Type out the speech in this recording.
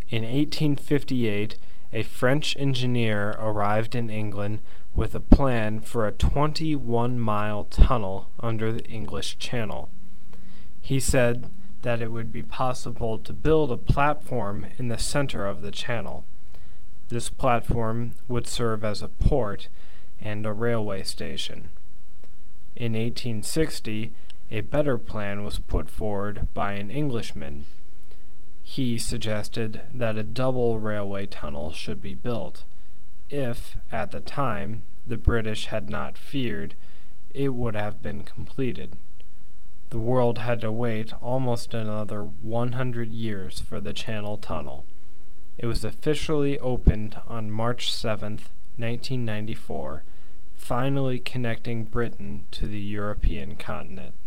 In 1858, a French engineer arrived in England with a plan for a 21-mile tunnel under the English Channel. He said that it would be possible to build a platform in the center of the channel. This platform would serve as a port and a railway station. In 1860, a better plan was put forward by an Englishman. He suggested that a double railway tunnel should be built. If, at the time, the British had not feared, it would have been completed. The world had to wait almost another 100 years for the Channel Tunnel. It was officially opened on March 7, 1994, finally connecting Britain to the European continent.